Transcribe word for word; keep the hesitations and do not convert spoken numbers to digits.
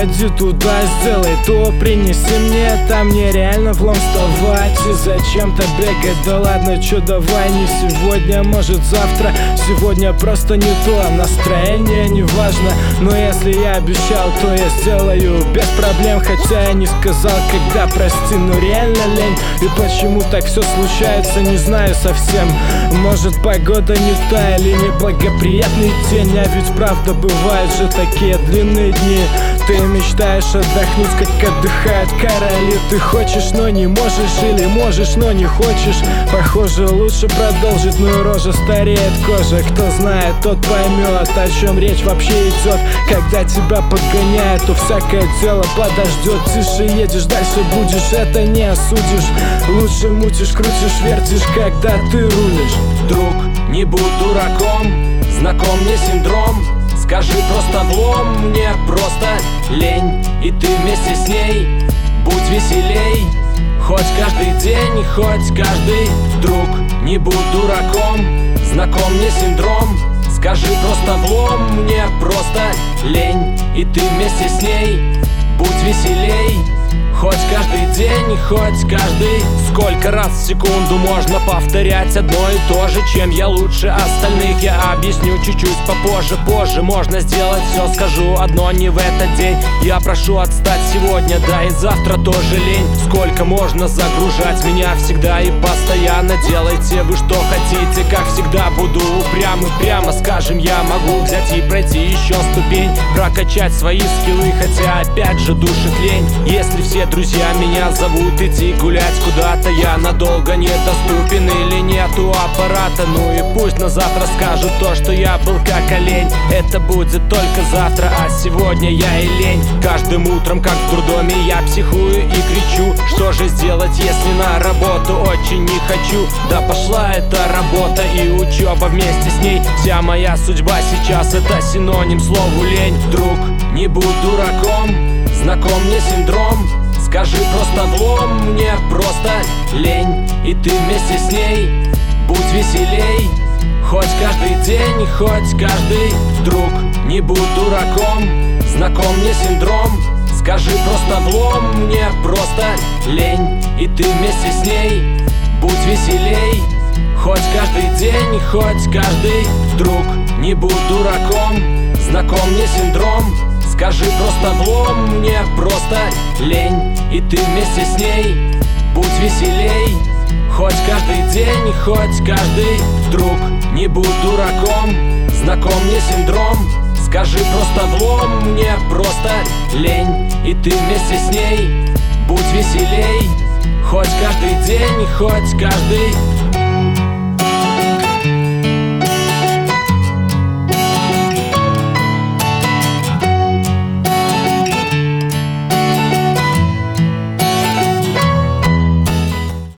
сходи туда, сделай то, принеси мне, там нереально влом вставать и зачем-то бегать. Да ладно, чё, давай не сегодня, может завтра. Сегодня просто не то, настроение не важно. Но если я обещал, то я сделаю без проблем. Хотя я не сказал, когда, прости, но реально лень. И почему так все случается, не знаю совсем. Может, погода не та или неблагоприятный день. А ведь правда бывают же такие длинные дни. Ты мечтаешь отдохнуть, как отдыхают короли. Ты хочешь, но не можешь, или можешь, но не хочешь. Похоже, лучше продолжить, но и рожа стареет кожа. Кто знает, тот поймет, о чем речь вообще идет. Когда тебя подгоняют, то всякое дело подождет. Тише едешь, дальше будешь, это не осудишь. Лучше мутишь, крутишь, вертишь, когда ты рулишь. Друг, не будь дураком, знаком мне синдром. Скажи просто влом, мне просто лень. И ты вместе с ней будь веселей. Хоть каждый день, хоть каждый друг. Не будь дураком, знаком мне синдром. Скажи просто влом, мне просто лень. И ты вместе с ней будь веселей. Хоть каждый день, хоть каждый. Сколько раз в секунду можно повторять одно и то же? Чем я лучше остальных, я объясню чуть-чуть попозже. Позже можно сделать все, скажу одно не в этот день. Я прошу отстать сегодня, да и завтра тоже лень. Сколько можно загружать меня всегда и постоянно? Делайте вы что хотите, как всегда буду упрям. И прямо скажем, я могу взять и пройти еще ступень, прокачать свои скиллы, хотя опять же душит лень. Если все друзья меня зовут идти гулять куда-то, я надолго недоступен или нету аппарата. Ну и пусть на завтра скажут то, что я был как олень. Это будет только завтра, а сегодня я и лень. Каждым утром, как в дурдоме, я психую и кричу: что же сделать, если на работу очень не хочу? Да пошла эта работа и учеба вместе с ней. Вся моя судьба сейчас — это синоним слову лень. Друг, не будь дураком, знаком мне синдром. Скажи просто влом, мне просто лень. И ты вместе с ней будь веселей. Хоть каждый день, хоть каждый друг. Не будь дураком, знаком мне синдром. Скажи просто влом, мне просто лень. И ты вместе с ней будь веселей. Хоть каждый день, хоть каждый друг. Не будь дураком, знаком мне синдром. Скажи просто влом, мне просто лень. И ты вместе с ней будь веселей. Хоть каждый день, хоть каждый друг. Не будь дураком, знаком мне синдром. Скажи просто влом, мне просто лень. И ты вместе с ней будь веселей. Хоть каждый день, хоть каждый